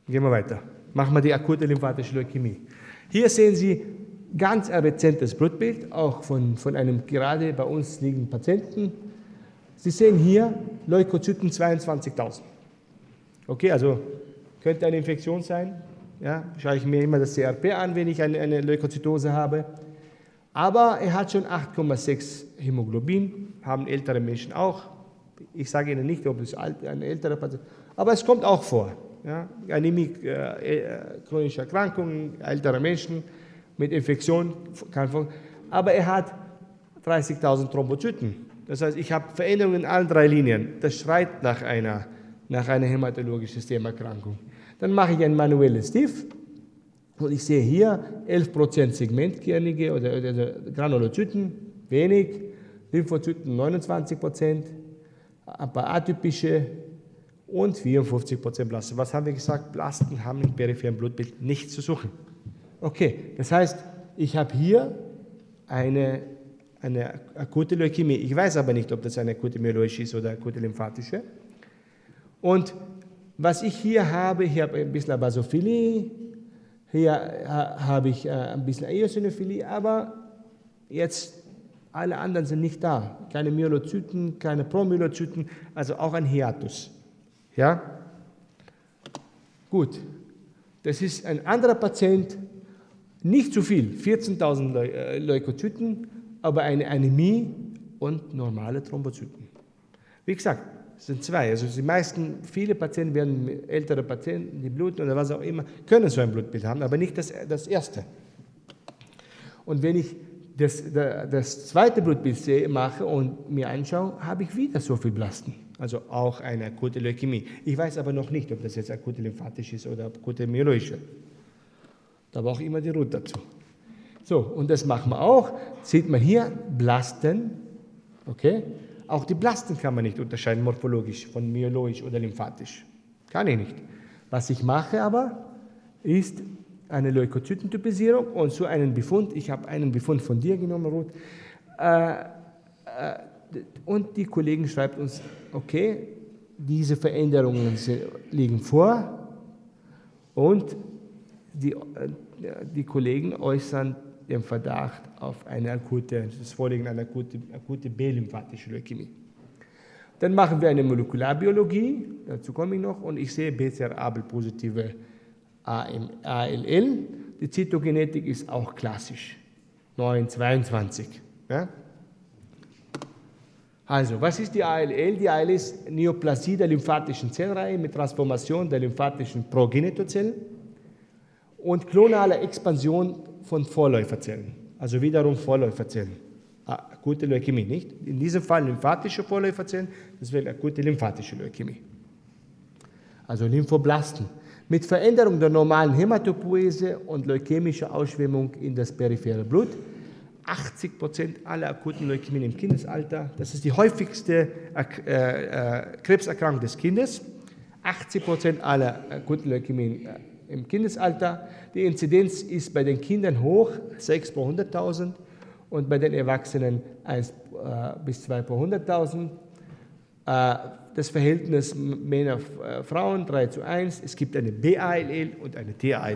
Gehen wir weiter. Machen wir die akute lymphatische Leukämie. Hier sehen Sie ganz ein rezentes Blutbild, auch von einem gerade bei uns liegenden Patienten. Sie sehen hier Leukozyten 22.000. Okay, also könnte eine Infektion sein. Ja, schaue ich mir immer das CRP an, wenn ich eine Leukozytose habe. Aber er hat schon 8,6 Hämoglobin, haben ältere Menschen auch. Ich sage Ihnen nicht, ob es ein älterer Patient ist, aber es kommt auch vor. Ja, Anämie, chronische Erkrankungen, ältere Menschen mit Infektion. Aber er hat 30.000 Thrombozyten. Das heißt, ich habe Veränderungen in allen drei Linien. Das schreit nach einer hämatologischen Systemerkrankung. Dann mache ich ein manuelles STIF und ich sehe hier 11% segmentkernige oder Granulozyten, wenig, Lymphozyten 29%, ein paar atypische und 54% Blasten. Was haben wir gesagt? Blasten haben im peripheren Blutbild nichts zu suchen. Okay, das heißt, ich habe hier eine akute Leukämie. Ich weiß aber nicht, ob das eine akute myeloische ist oder akute lymphatische. Und was ich hier habe ein bisschen Basophilie, hier habe ich ein bisschen Eosinophilie, aber jetzt alle anderen sind nicht da. Keine Myelozyten, keine Promyelozyten, also auch ein Hiatus. Ja? Gut, das ist ein anderer Patient, nicht zu viel, 14.000 Leukozyten, aber eine Anämie und normale Thrombozyten. Wie gesagt, es sind zwei. Also viele Patienten werden, ältere Patienten, die bluten oder was auch immer, können so ein Blutbild haben, aber nicht das erste. Und wenn ich das zweite Blutbild mache und mir anschaue, habe ich wieder so viel Blasten. Also auch eine akute Leukämie. Ich weiß aber noch nicht, ob das jetzt akute lymphatische ist oder akute myeloische. Da brauche ich immer die Route dazu. So, und das machen wir auch. Sieht man hier Blasten, okay? Auch die Blasten kann man nicht unterscheiden morphologisch von myeloisch oder lymphatisch. Kann ich nicht. Was ich mache aber, ist eine Leukozytentypisierung und so einen Befund. Ich habe einen Befund von dir genommen, Ruth. Und die Kollegen schreiben uns, okay, diese Veränderungen liegen vor und die Kollegen äußern den Verdacht auf das Vorliegen einer akute B-lymphatische Leukämie. Dann machen wir eine Molekularbiologie, dazu komme ich noch, und ich sehe BCR-ABL-positive ALL. Die Zytogenetik ist auch klassisch, 922. Ja? Also, was ist die ALL? Die ALL ist Neoplasie der lymphatischen Zellreihe mit Transformation der lymphatischen Progenitozellen und klonaler Expansion von Vorläuferzellen, also wiederum Vorläuferzellen. Akute Leukämie, nicht? In diesem Fall lymphatische Vorläuferzellen, das wäre akute lymphatische Leukämie. Also Lymphoblasten. Mit Veränderung der normalen Hämatopoese und leukämischer Ausschwemmung in das periphere Blut. 80% aller akuten Leukämien im Kindesalter. Das ist die häufigste Krebserkrankung des Kindes. 80% aller akuten Leukämien im Kindesalter. Die Inzidenz ist bei den Kindern hoch, 6 pro 100.000 und bei den Erwachsenen 1 bis 2 pro 100.000. Das Verhältnis Männer-Frauen 3:1. Es gibt eine B-ALL und eine T-ALL.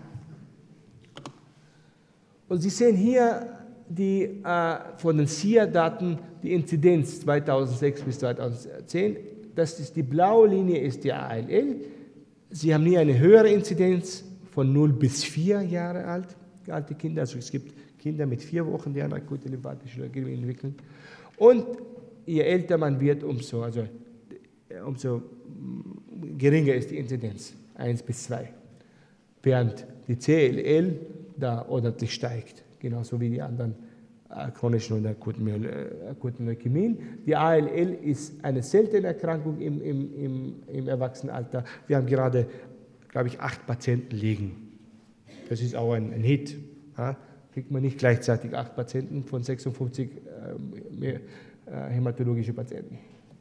Und Sie sehen hier von den SIA-Daten die Inzidenz 2006 bis 2010. Die blaue Linie ist die ALL. Sie haben hier eine höhere Inzidenz von 0 bis 4 Jahre alte Kinder. Also es gibt Kinder mit 4 Wochen, die eine akute lymphatische Leukämie entwickeln. Und je älter man wird, umso geringer ist die Inzidenz, 1 bis 2. Während die CLL da ordentlich steigt, genauso wie die anderen chronischen und akuten Leukämien. Die ALL ist eine seltene Erkrankung im Erwachsenenalter. Wir haben gerade, glaube ich, 8 Patienten liegen. Das ist auch ein Hit. Ja? Kriegt man nicht gleichzeitig 8 Patienten von 56 hämatologische Patienten.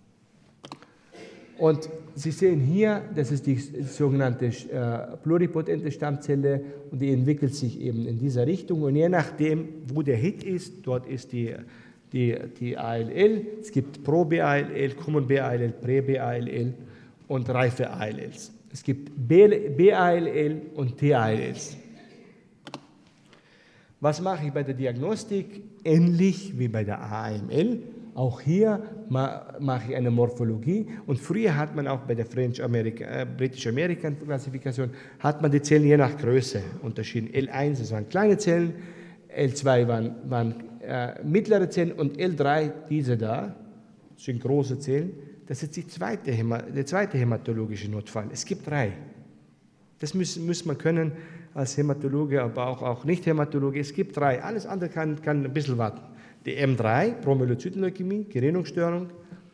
Und Sie sehen hier, das ist die sogenannte pluripotente Stammzelle und die entwickelt sich eben in dieser Richtung. Und je nachdem, wo der Hit ist, dort ist die ALL. Es gibt Pro-B-ALL, Common-B-ALL, Prä-B-ALL und reife ALLs. Es gibt B-ALL und T-ALLs. Was mache ich bei der Diagnostik? Ähnlich wie bei der AML. Auch hier mache ich eine Morphologie. Und früher hat man auch bei der British American Klassifikation, hat man die Zellen je nach Größe unterschieden. L1, das waren kleine Zellen, L2 waren mittlere Zellen und L3, diese da, das sind große Zellen. Das ist der zweite hämatologische Notfall. Es gibt 3. Das muss man können als Hämatologe, aber auch Nicht-Hämatologe. Es gibt 3. Alles andere kann ein bisschen warten. Die M3, Promyelozytenleukämie, Gerinnungsstörung.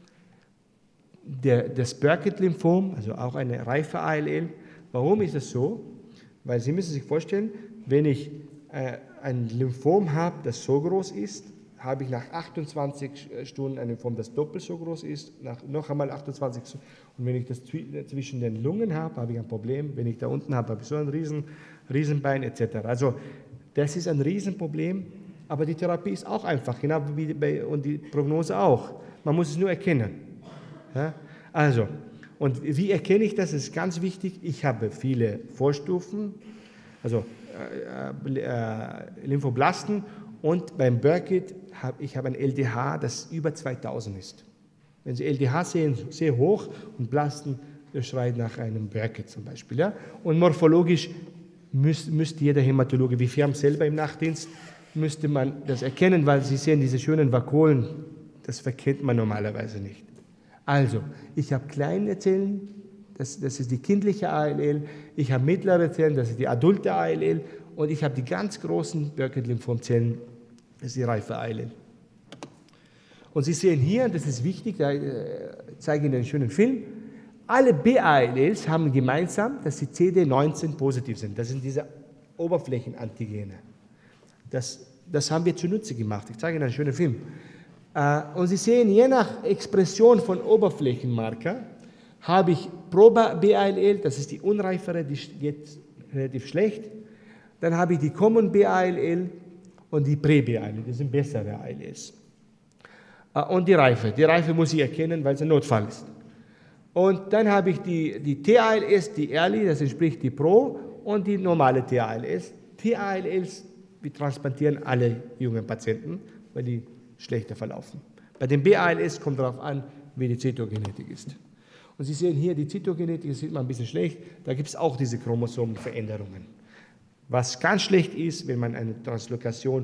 Das Burkitt-Lymphom, also auch eine reife ALL. Warum ist das so? Weil Sie müssen sich vorstellen, wenn ich ein Lymphom habe, das so groß ist, habe ich nach 28 Stunden ein Lymphom, das doppelt so groß ist, noch einmal 28 Stunden. Und wenn ich das zwischen den Lungen habe, habe ich ein Problem. Wenn ich da unten habe, habe ich so ein Riesenbein etc. Also das ist ein Riesenproblem, aber die Therapie ist auch einfach, genau wie und die Prognose auch. Man muss es nur erkennen. Ja? Also, und wie erkenne ich das? Das ist ganz wichtig. Ich habe viele Vorstufen, also Lymphoblasten, und beim Burkitt habe ich ein LDH, das über 2000 ist. Wenn Sie LDH sehen, sehr hoch und Blasten, das schreit nach einem Burkitt zum Beispiel. Ja? Und morphologisch müsste jeder Hämatologe, wie wir haben selber im Nachtdienst, müsste man das erkennen, weil Sie sehen diese schönen Vakuolen, das verkennt man normalerweise nicht. Also, ich habe kleine Zellen, das ist die kindliche ALL, ich habe mittlere Zellen, das ist die adulte ALL, und ich habe die ganz großen Burkitt-Lymphomzellen, das ist die reife ALL. Und Sie sehen hier, das ist wichtig, da zeige ich Ihnen einen schönen Film, alle B-ALLs haben gemeinsam, dass sie CD19 positiv sind. Das sind diese Oberflächenantigene. Das haben wir zunutze gemacht. Ich zeige Ihnen einen schönen Film. Und Sie sehen, je nach Expression von Oberflächenmarker habe ich pro B-ALL, das ist die unreifere, die geht relativ schlecht. Dann habe ich die Common B-ALL und die Prä-B-ALL, das sind bessere ALLs. Und die Reife. Die Reife muss ich erkennen, weil es ein Notfall ist. Und dann habe ich die T-ALS, die Early, das entspricht die Pro, und die normale T-ALS. T-ALS, wir transplantieren alle jungen Patienten, weil die schlechter verlaufen. Bei den B-ALS kommt darauf an, wie die Zytogenetik ist. Und Sie sehen hier, die Zytogenetik, das sieht man ein bisschen schlecht, da gibt es auch diese Chromosomenveränderungen. Was ganz schlecht ist, wenn man eine Translokation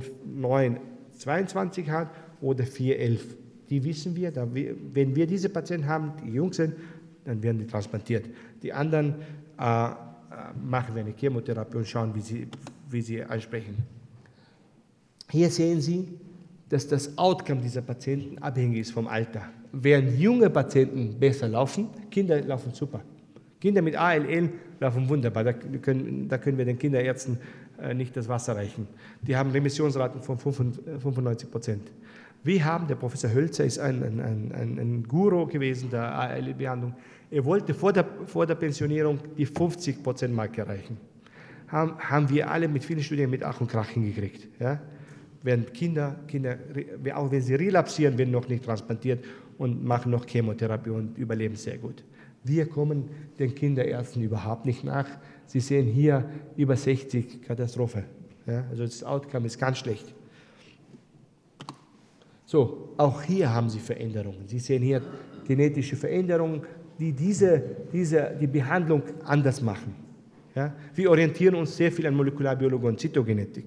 922 hat oder 411. Die wissen wir, wenn wir diese Patienten haben, die jung sind, dann werden die transplantiert. Die anderen machen wir eine Chemotherapie und schauen, wie sie ansprechen. Hier sehen Sie, dass das Outcome dieser Patienten abhängig ist vom Alter. Während junge Patienten besser laufen, Kinder laufen super. Kinder mit ALL laufen wunderbar, da können wir den Kinderärzten nicht das Wasser reichen. Die haben Remissionsraten von 95%. Wir haben, der Professor Hölzer ist ein Guru gewesen der ALL-Behandlung, er wollte vor der Pensionierung die 50%-Marke erreichen. Haben wir alle mit vielen Studien mit Ach und Krach hingekriegt. Ja? Während Kinder, auch wenn sie relapsieren, werden noch nicht transplantiert und machen noch Chemotherapie und überleben sehr gut. Wir kommen den Kinderärzten überhaupt nicht nach. Sie sehen hier über 60, Katastrophe. Ja, also das Outcome ist ganz schlecht. So, auch hier haben Sie Veränderungen. Sie sehen hier genetische Veränderungen, die die Behandlung anders machen. Ja, wir orientieren uns sehr viel an Molekularbiologie und Zytogenetik.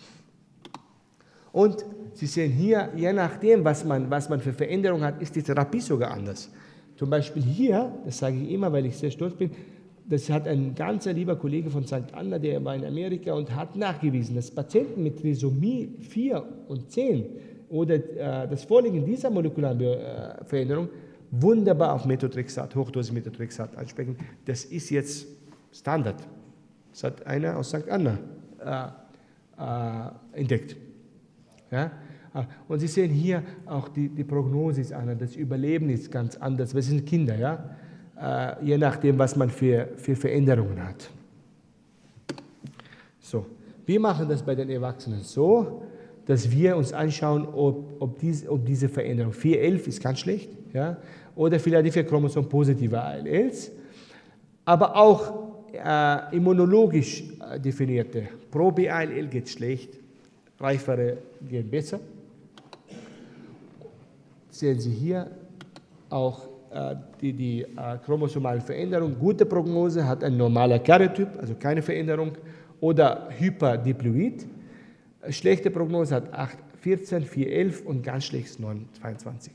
Und Sie sehen hier, je nachdem, was man für Veränderungen hat, ist die Therapie sogar anders. Zum Beispiel hier, das sage ich immer, weil ich sehr stolz bin, das hat ein ganz lieber Kollege von St. Anna, der war in Amerika und hat nachgewiesen, dass Patienten mit Trisomie 4 und 10 oder das Vorliegen dieser molekularen Veränderung wunderbar auf Methotrexat, Hochdosis Methotrexat ansprechen. Das ist jetzt Standard. Das hat einer aus St. Anna entdeckt. Ja? Und Sie sehen hier auch die Prognose ist anders, das Überleben ist ganz anders. Wir sind Kinder, ja? Je nachdem, was man für Veränderungen hat. So, wir machen das bei den Erwachsenen so, dass wir uns anschauen, ob diese Veränderung, 411 ist ganz schlecht, ja? Oder Philadelphia-Chromosom positive ALLs. aber auch immunologisch definierte. Pro-BALL geht schlecht, reifere gehen besser. Sehen Sie hier auch die chromosomale Veränderung. Gute Prognose hat ein normaler Karyotyp, also keine Veränderung, oder Hyperdiploid. Schlechte Prognose hat 8, 14, 4, 11 und ganz schlecht 9, 22.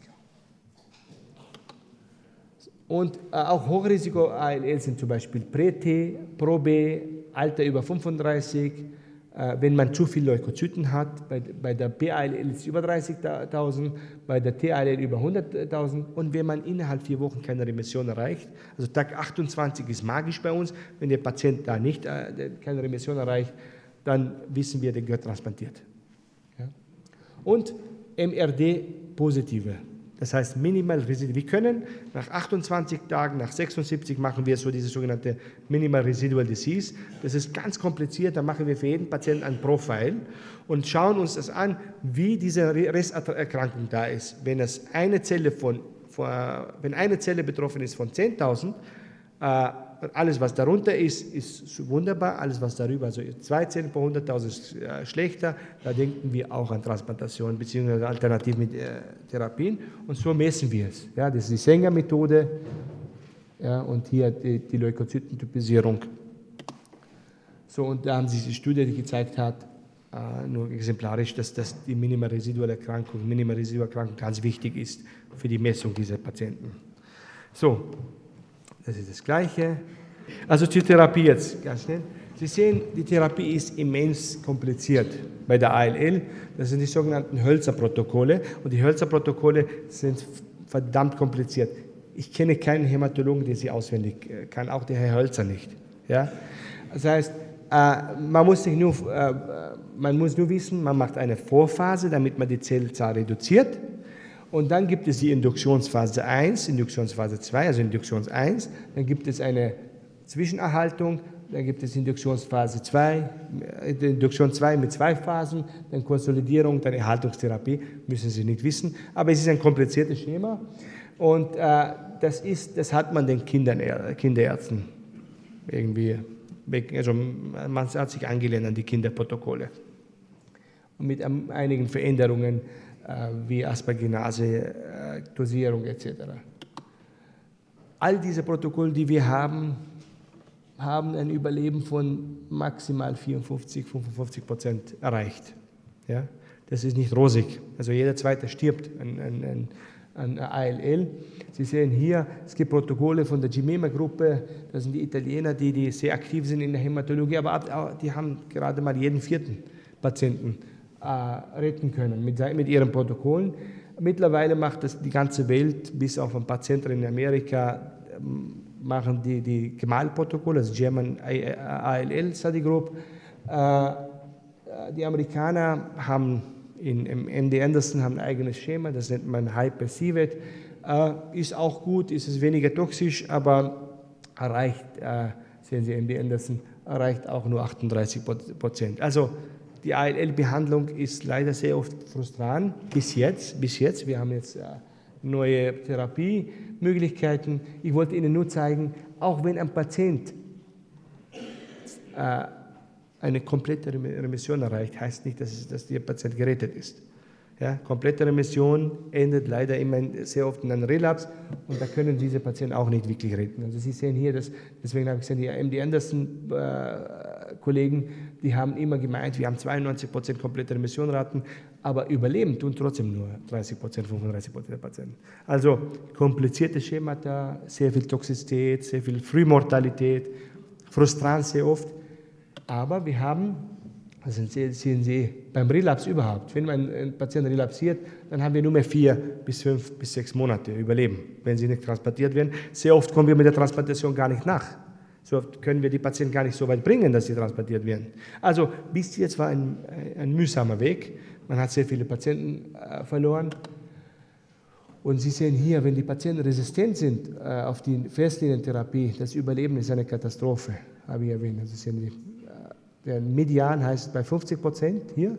Und auch Hochrisiko-ALL sind zum Beispiel Prä-T, Pro-B, Alter über 35, wenn man zu viele Leukozyten hat. Bei der B-ALL ist es über 30.000, bei der T-ALL über 100.000. Und wenn man innerhalb 4 Wochen keine Remission erreicht, also Tag 28 ist magisch bei uns, wenn der Patient da nicht keine Remission erreicht, dann wissen wir, der gehört transplantiert. Ja? Und MRD-Positive. Das heißt Minimal Residual. Wir können nach 28 Tagen, nach 76 machen wir so diese sogenannte Minimal Residual Disease. Das ist ganz kompliziert, da machen wir für jeden Patienten ein Profil und schauen uns das an, wie diese Resterkrankung da ist. Wenn eine Zelle betroffen ist von 10.000, alles, was darunter ist wunderbar, alles, was darüber, also 2 Zellen pro 100.000 ist schlechter, da denken wir auch an Transplantation bzw. alternative Therapien und so messen wir es. Ja, das ist die Sanger-Methode, ja, und hier die Leukozytentypisierung. So, und da haben Sie die Studie, die gezeigt hat, nur exemplarisch, dass die Minimal-Residual-Erkrankung ganz wichtig ist für die Messung dieser Patienten. So. Das ist das Gleiche. Also zur Therapie jetzt ganz schnell. Sie sehen, die Therapie ist immens kompliziert bei der ALL. Das sind die sogenannten Hölzer-Protokolle. Und die Hölzer-Protokolle sind verdammt kompliziert. Ich kenne keinen Hämatologen, der sie auswendig kann, auch der Herr Hölzer nicht. Ja? Das heißt, man muss nur wissen, man macht eine Vorphase, damit man die Zellzahl reduziert. Und dann gibt es die Induktionsphase 1, Induktionsphase 2, also Induktions 1. Dann gibt es eine Zwischenerhaltung, dann gibt es Induktionsphase 2, Induktion 2 mit 2 Phasen, dann Konsolidierung, dann Erhaltungstherapie, müssen Sie nicht wissen. Aber es ist ein kompliziertes Schema und das hat man den Kinderärzten irgendwie, also man hat sich angelehnt an die Kinderprotokolle. Und mit einigen Veränderungen, wie Asparaginase, Dosierung etc. All diese Protokolle, die wir haben ein Überleben von maximal 54–55% erreicht. Ja? Das ist nicht rosig. Also jeder Zweite stirbt an ALL. Sie sehen hier, es gibt Protokolle von der Gimema-Gruppe, das sind die Italiener, die sehr aktiv sind in der Hämatologie, aber die haben gerade mal jeden 4. Patienten retten können mit ihren Protokollen. Mittlerweile macht das die ganze Welt, bis auf ein paar Zentren in Amerika, machen die GEMAL-Protokolle, das German ALL Study Group. Die Amerikaner haben im MD Anderson haben ein eigenes Schema, das nennt man High-Perceived. Ist auch gut, ist es weniger toxisch, aber erreicht, sehen Sie, MD Anderson erreicht auch nur 38%. Also die ALL-Behandlung ist leider sehr oft frustrierend, bis jetzt. Wir haben jetzt neue Therapiemöglichkeiten. Ich wollte Ihnen nur zeigen, auch wenn ein Patient eine komplette Remission erreicht, heißt nicht, dass der Patient gerettet ist. Ja, komplette Remission endet leider immer sehr oft in einem Relapse und da können diese Patienten auch nicht wirklich retten. Also Sie sehen hier, deswegen habe ich gesagt, die MD Anderson-Kollegen, die haben immer gemeint, wir haben 92% komplette Remissionraten, aber überleben tun trotzdem nur 30%, 35% der Patienten. Also kompliziertes Schemata, sehr viel Toxizität, sehr viel Frühmortalität, frustrant sehr oft, aber wir haben, also sehen Sie, beim Relapse überhaupt, wenn ein Patient relapsiert, dann haben wir nur mehr 4 bis 5 bis 6 Monate Überleben, wenn sie nicht transplantiert werden. Sehr oft kommen wir mit der Transplantation gar nicht nach. So oft können wir die Patienten gar nicht so weit bringen, dass sie transplantiert werden. Also bis jetzt war ein mühsamer Weg. Man hat sehr viele Patienten verloren. Und Sie sehen hier, wenn die Patienten resistent sind auf die Festlinientherapie, das Überleben ist eine Katastrophe, habe ich erwähnt. Also sehen Sie, der Median heißt bei 50% hier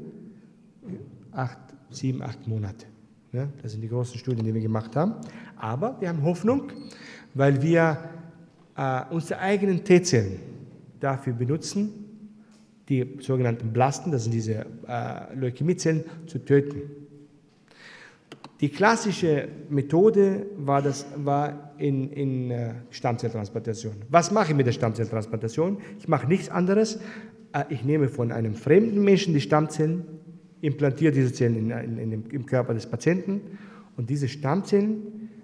7, 8 Monate. Ja, das sind die großen Studien, die wir gemacht haben. Aber wir haben Hoffnung, weil wir unsere eigenen T-Zellen dafür benutzen, die sogenannten Blasten, das sind diese Leukämiezellen, zu töten. Die klassische Methode war in Stammzelltransplantation. Was mache ich mit der Stammzelltransplantation? Ich mache nichts anderes. Ich nehme von einem fremden Menschen die Stammzellen, implantiere diese Zellen im Körper des Patienten und diese Stammzellen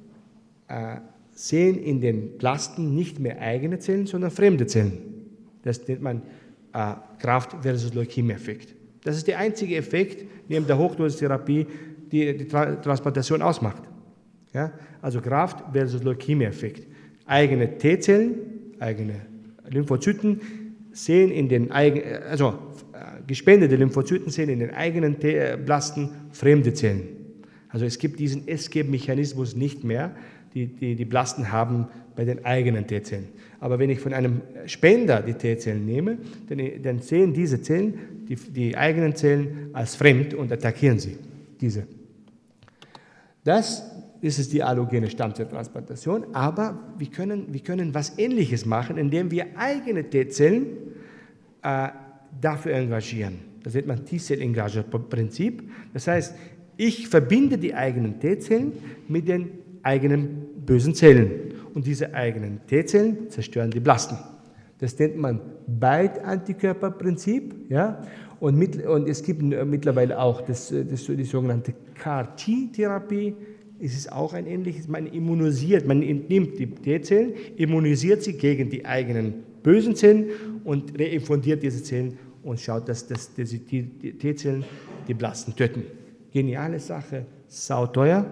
sehen in den Blasten nicht mehr eigene Zellen, sondern fremde Zellen. Das nennt man Kraft versus Leukämie-Effekt. Das ist der einzige Effekt neben der Hochdosistherapie, die Transplantation ausmacht. Ja? Also Kraft versus Leukämie-Effekt. Eigene T-Zellen, eigene Lymphozyten sehen in den eigenen, also gespendete Lymphozyten sehen in den eigenen Blasten fremde Zellen. Also es gibt diesen Escape-Mechanismus nicht mehr, die Blasten haben bei den eigenen T-Zellen. Aber wenn ich von einem Spender die T-Zellen nehme, dann sehen diese Zellen, die eigenen Zellen, als fremd und attackieren sie, diese. Das ist die allogene Stammzelltransplantation, aber wir können was Ähnliches machen, indem wir eigene T-Zellen dafür engagieren. Das nennt man T-Cell-Engagement-Prinzip. Das heißt, ich verbinde die eigenen T-Zellen mit den eigenen bösen Zellen. Und diese eigenen T-Zellen zerstören die Blasten. Das nennt man Beid-Antikörperprinzip. Ja? Und es gibt mittlerweile auch die sogenannte CAR-T-Therapie. Es ist auch ein ähnliches. Man immunisiert, man entnimmt die T-Zellen, immunisiert sie gegen die eigenen bösen Zellen und reinfundiert diese Zellen und schaut, dass die T-Zellen die Blasten töten. Geniale Sache, sauteuer.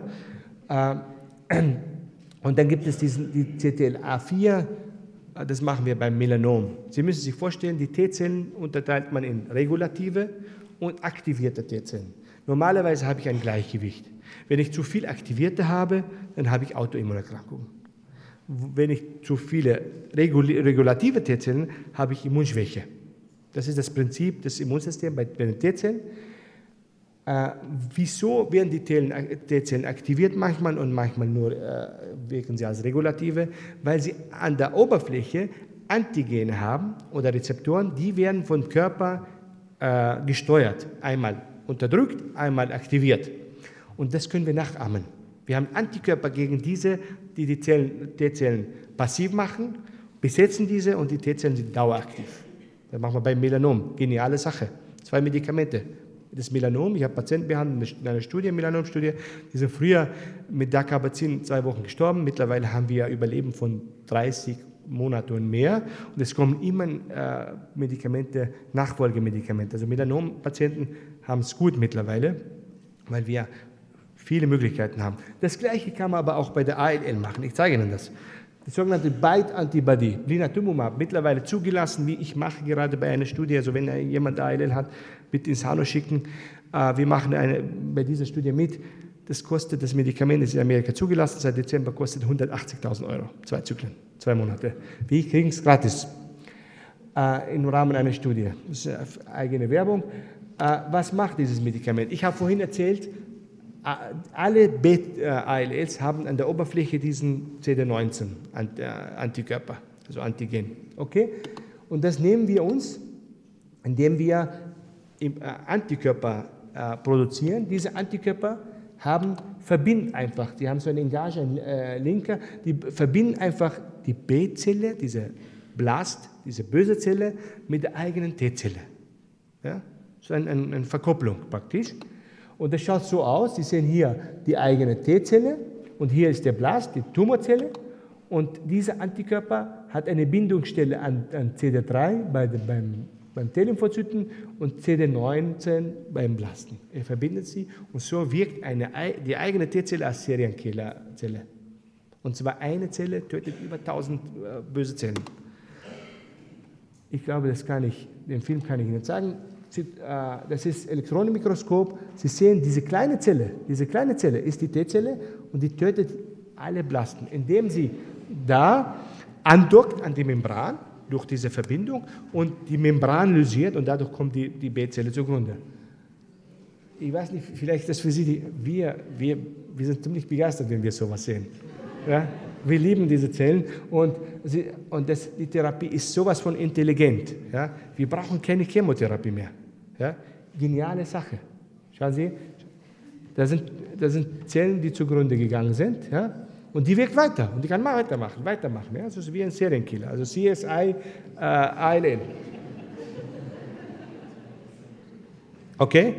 Und dann gibt es die CTLA4, das machen wir beim Melanom. Sie müssen sich vorstellen, die T-Zellen unterteilt man in regulative und aktivierte T-Zellen. Normalerweise habe ich ein Gleichgewicht. Wenn ich zu viel aktivierte habe, dann habe ich Autoimmunerkrankungen. Wenn ich zu viele regulative T-Zellen habe ich Immunschwäche. Das ist das Prinzip des Immunsystems bei den T-Zellen. Wieso werden die T-Zellen aktiviert manchmal und manchmal nur wirken sie als regulative? Weil sie an der Oberfläche Antigene haben oder Rezeptoren, die werden vom Körper gesteuert. Einmal unterdrückt, einmal aktiviert. Und das können wir nachahmen. Wir haben Antikörper gegen diese, die T-Zellen passiv machen, besetzen diese und die T-Zellen sind daueraktiv. Das machen wir beim Melanom. Geniale Sache. 2 Medikamente. Das Melanom, ich habe Patienten behandelt in einer Studie, Melanomstudie, die sind früher mit Dacarbazin 2 Wochen gestorben. Mittlerweile haben wir Überleben von 30 Monaten und mehr. Und es kommen immer Medikamente, Nachfolgemedikamente. Also Melanom-Patienten haben es gut mittlerweile, weil wir viele Möglichkeiten haben. Das Gleiche kann man aber auch bei der ALL machen. Ich zeige Ihnen das. Die sogenannte BiTE-Antibody, Blinatumomab, mittlerweile zugelassen, wie ich mache gerade bei einer Studie. Also wenn jemand ALL hat, bitte ins Hanno schicken. Wir machen bei dieser Studie mit. Das Medikament ist in Amerika zugelassen, seit Dezember kostet 180.000 €, 2 Zyklen, 2 Monate. Wir kriegen es gratis im Rahmen einer Studie. Das ist eigene Werbung. Was macht dieses Medikament? Ich habe vorhin erzählt, alle ALLs haben an der Oberfläche diesen CD19-Antikörper, also Antigen. Okay? Und das nehmen wir uns, indem wir Antikörper produzieren. Diese Antikörper verbinden einfach, die haben so einen Engagement-Linker, die verbinden einfach die B-Zelle, diese Blast, diese böse Zelle, mit der eigenen T-Zelle. Ja? So eine Verkopplung praktisch. Und das schaut so aus, Sie sehen hier die eigene T-Zelle und hier ist der Blast, die Tumorzelle. Und dieser Antikörper hat eine Bindungsstelle an CD3 beim T-Lymphozyten und CD19 beim Blasten. Er verbindet sie und so wirkt die eigene T-Zelle als Serienkillerzelle. Und zwar eine Zelle tötet über 1000 böse Zellen. Ich glaube, den Film kann ich Ihnen sagen. Das ist Elektronenmikroskop. Sie sehen, diese kleine Zelle ist die T-Zelle und die tötet alle Blasten, indem sie da andockt an die Membran durch diese Verbindung und die Membran lysiert und dadurch kommt die B-Zelle zugrunde. Ich weiß nicht, vielleicht ist das für Sie, wir sind ziemlich begeistert, wenn wir sowas sehen. Ja? Wir lieben diese Zellen und die Therapie ist sowas von intelligent. Ja? Wir brauchen keine Chemotherapie mehr. Ja? Geniale Sache. Schauen Sie, da sind Zellen, die zugrunde gegangen sind, ja? Und die wirkt weiter und die kann weitermachen. Ja? Das ist wie ein Serienkiller, also CSI ILL. Okay?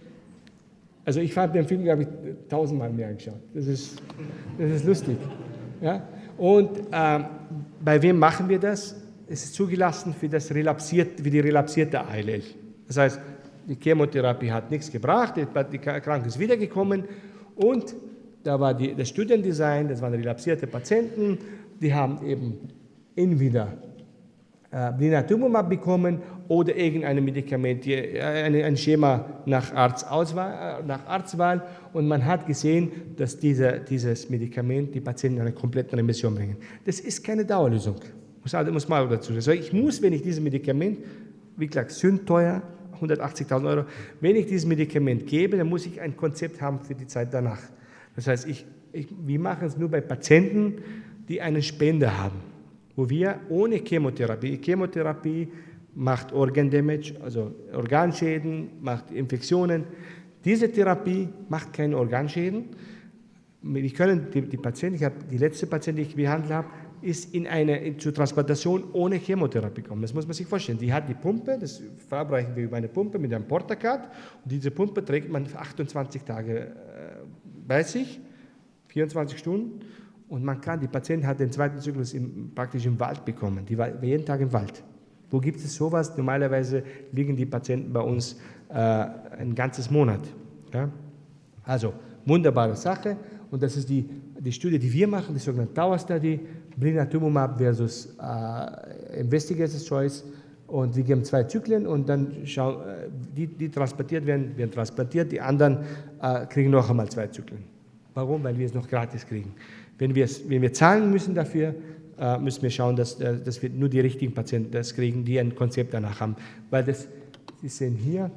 Also ich habe den Film, glaube ich, 1000-mal mehr angeschaut. Das ist lustig. Ja? Und bei wem machen wir das? Es ist zugelassen für die relapsierte ILL. Das heißt, die Chemotherapie hat nichts gebracht, die Krankheit ist wiedergekommen und da war das Studiendesign, das waren relapsierte Patienten, die haben eben entweder Blinatumomab bekommen oder irgendein Medikament, ein Schema nach Arztwahl und man hat gesehen, dass dieses Medikament die Patienten in eine komplette Remission bringen. Das ist keine Dauerlösung, muss man auch dazu sagen. Also ich muss, wenn ich dieses Medikament, wie gesagt, sündteuer, 180.000 €, wenn ich dieses Medikament gebe, dann muss ich ein Konzept haben für die Zeit danach. Das heißt, wir machen es nur bei Patienten, die eine Spende haben, wo wir ohne Chemotherapie macht Organ Damage, also Organschäden, macht Infektionen. Diese Therapie macht keine Organschäden. Wir können die Patienten, die letzte Patientin, die ich behandelt habe, ist zur Transplantation ohne Chemotherapie gekommen. Das muss man sich vorstellen. Die hat die Pumpe, das verabreichen wir über eine Pumpe mit einem Portacard und diese Pumpe trägt man 28 Tage bei sich, 24 Stunden und die Patientin hat den zweiten Zyklus praktisch im Wald bekommen. Die war jeden Tag im Wald. Wo gibt es sowas? Normalerweise liegen die Patienten bei uns ein ganzes Monat. Ja? Also, wunderbare Sache. Und das ist die Studie, die wir machen, die sogenannte Tower Study, Blinatumomab versus Investigator's Choice. Und wir geben 2 Zyklen und dann schauen, die transplantiert werden transplantiert, die anderen kriegen noch einmal 2 Zyklen. Warum? Weil wir es noch gratis kriegen. Wenn wir zahlen müssen dafür, müssen wir schauen, dass wir nur die richtigen Patienten das kriegen, die ein Konzept danach haben. Weil Sie sehen hier,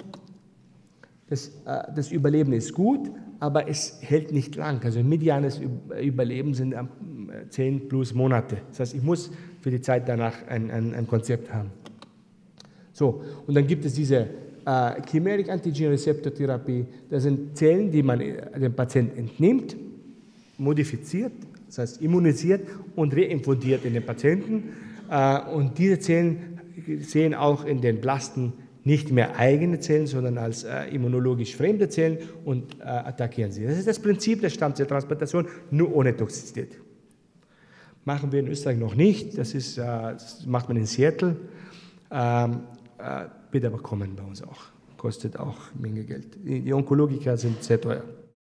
das Überleben ist gut, aber es hält nicht lang. Also medianes Überleben sind 10 plus Monate. Das heißt, ich muss für die Zeit danach ein Konzept haben. So, und dann gibt es diese Chimeric Antigen Rezeptor Therapie. Das sind Zellen, die man dem Patienten entnimmt, modifiziert, das heißt immunisiert und reinfundiert in den Patienten. Und diese Zellen sehen auch in den Blasten nicht mehr eigene Zellen, sondern als immunologisch fremde Zellen und attackieren sie. Das ist das Prinzip der Stammzelltransplantation, nur ohne Toxizität. Machen wir in Österreich noch nicht, das macht man in Seattle, wird aber kommen bei uns auch, kostet auch eine Menge Geld. Die Onkologiker sind sehr teuer.